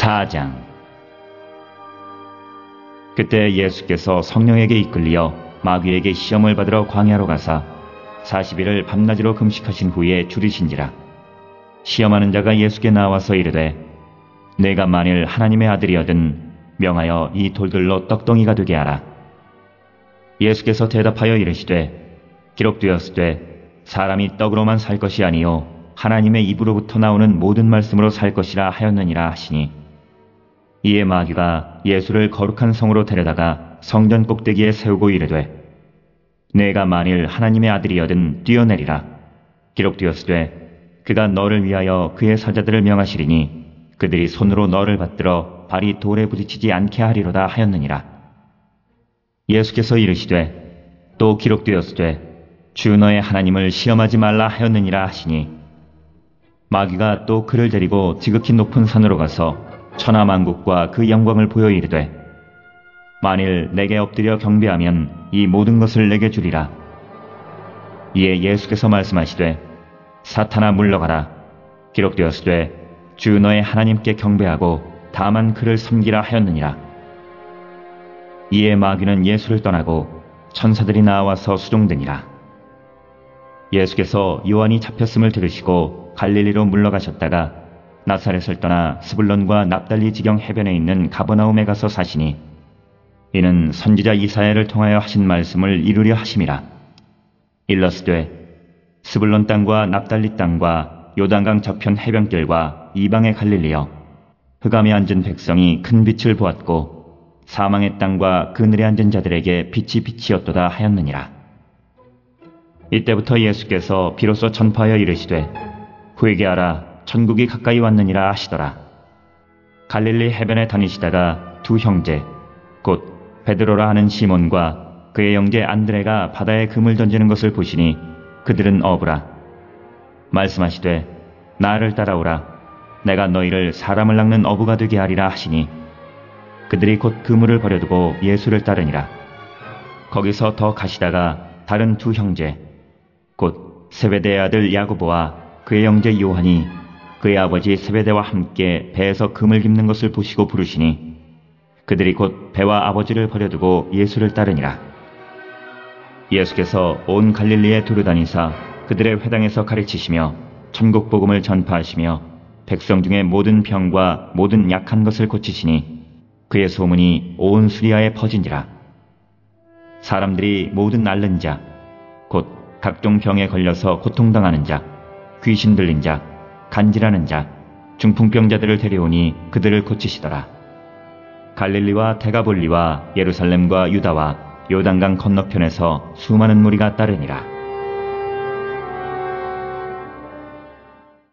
4장. 그때 예수께서 성령에게 이끌리어 마귀에게 시험을 받으러 광야로 가사 40일을 밤낮으로 금식하신 후에 줄이신지라. 시험하는 자가 예수께 나와서 이르되 내가 만일 하나님의 아들이거든 명하여 이 돌들로 떡덩이가 되게 하라. 예수께서 대답하여 이르시되 기록되었으되 사람이 떡으로만 살 것이 아니요 하나님의 입으로부터 나오는 모든 말씀으로 살 것이라 하였느니라 하시니, 이에 마귀가 예수를 거룩한 성으로 데려다가 성전 꼭대기에 세우고 이르되 내가 만일 하나님의 아들이거든 뛰어내리라. 기록되었으되 그가 너를 위하여 그의 사자들을 명하시리니 그들이 손으로 너를 받들어 발이 돌에 부딪히지 않게 하리로다 하였느니라. 예수께서 이르시되 또 기록되었으되 주 너의 하나님을 시험하지 말라 하였느니라 하시니, 마귀가 또 그를 데리고 지극히 높은 산으로 가서 천하만국과 그 영광을 보여 이르되 만일 내게 엎드려 경배하면 이 모든 것을 내게 주리라. 이에 예수께서 말씀하시되 사탄아 물러가라. 기록되었으되 주 너의 하나님께 경배하고 다만 그를 섬기라 하였느니라. 이에 마귀는 예수를 떠나고 천사들이 나와서 수종되니라. 예수께서 요한이 잡혔음을 들으시고 갈릴리로 물러가셨다가 나사렛을 떠나 스불론과 납달리 지경 해변에 있는 가버나움에 가서 사시니, 이는 선지자 이사야를 통하여 하신 말씀을 이루려 하심이라. 일러스되 스불론 땅과 납달리 땅과 요단강 저편 해변길과 이방의 갈릴리여, 흑암에 앉은 백성이 큰 빛을 보았고 사망의 땅과 그늘에 앉은 자들에게 빛이 빛이었도다 하였느니라. 이때부터 예수께서 비로소 전파하여 이르시되 회개하라 천국이 가까이 왔느니라 하시더라. 갈릴리 해변에 다니시다가 두 형제 곧 베드로라 하는 시몬과 그의 형제 안드레가 바다에 금을 던지는 것을 보시니 그들은 어부라. 말씀하시되 나를 따라오라. 내가 너희를 사람을 낚는 어부가 되게 하리라 하시니, 그들이 곧 그물을 버려두고 예수를 따르니라. 거기서 더 가시다가 다른 두 형제 곧 세베대의 아들 야고보와 그의 형제 요한이 그의 아버지 세베대와 함께 배에서 금을 깁는 것을 보시고 부르시니, 그들이 곧 배와 아버지를 버려두고 예수를 따르니라. 예수께서 온 갈릴리에 두루다니사 그들의 회당에서 가르치시며 천국 복음을 전파하시며 백성 중에 모든 병과 모든 약한 것을 고치시니 그의 소문이 온 수리아에 퍼진지라. 사람들이 모든 앓는 자 곧 각종 병에 걸려서 고통당하는 자, 귀신 들린 자, 간질하는 자, 중풍병자들을 데려오니 그들을 고치시더라. 갈릴리와 데가볼리와 예루살렘과 유다와 요단강 건너편에서 수많은 무리가 따르니라.